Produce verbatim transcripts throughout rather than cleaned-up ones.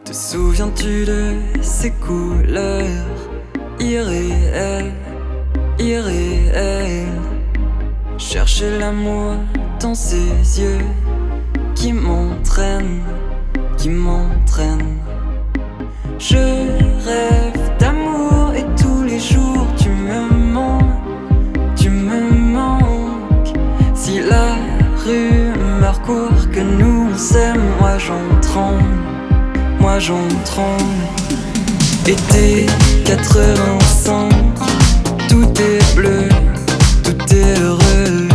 Te souviens-tu de ces couleurs irréelles, irréelles? Chercher l'amour dans ses yeux qui m'entraînent, qui m'entraînent. Je rêve d'amour et tous les jours tu me manques, tu me manques. Si la rumeur court que nous s'aime, moi j'en tremble, moi j'en tremble. Été quatre-vingt-cinq, tout est bleu, tout est heureux.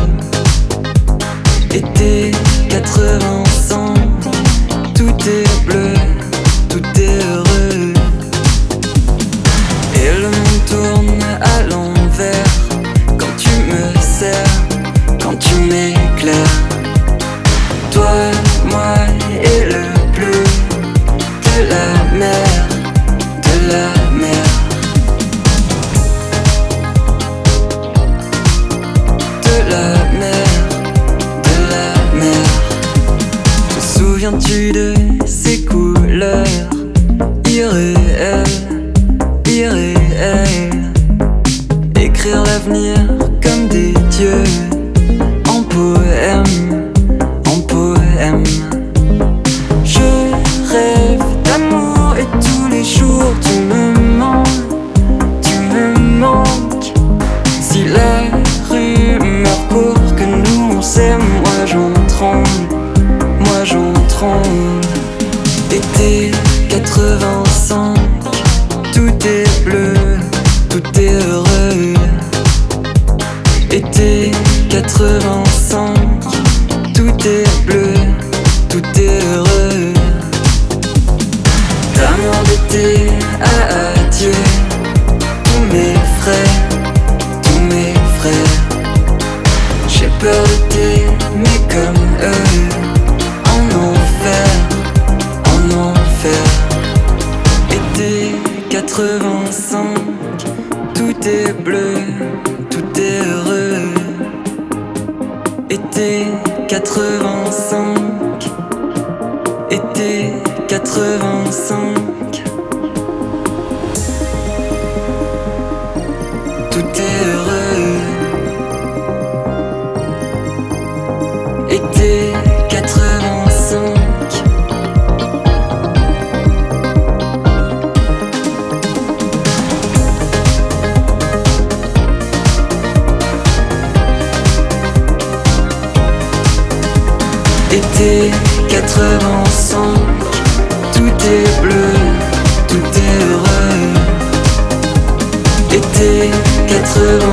Été quatre-vingt-cinq, tout est bleu, tout est heureux. Et le monde tourne à l'envers quand tu me serres, quand tu m'éclaires. Toi, moi et le bleu de la mer, de la mer, de la mer, de la mer. Te souviens-tu de ces couleurs irréelles, irréelles? Écrire l'avenir comme des dieux en poème, en poème. Je rêve d'amour et tous les jours tu me manques, tu me manques. Si la rumeur court que nous on s'aime, moi j'en tremble, moi j'en tremble. Été quatre-vingt-cinq, tout est bleu, tout est heureux. Été quatre-vingt-cinq, tout est bleu, tout est heureux. D'amour d'été à adieu, tous mes frères, tous mes frères. J'ai peur de t'aimer comme eux, en enfer, en enfer. Été quatre-vingt-cinq, tout est bleu, tout est heureux. Été quatre-vingt-cinq, été quatre-vingt-cinq, tout est heureux. Été quatre-vingt-cinq. Été quatre-vingt-cinq, tout est bleu, tout est heureux. Été quatre-vingt-cinq.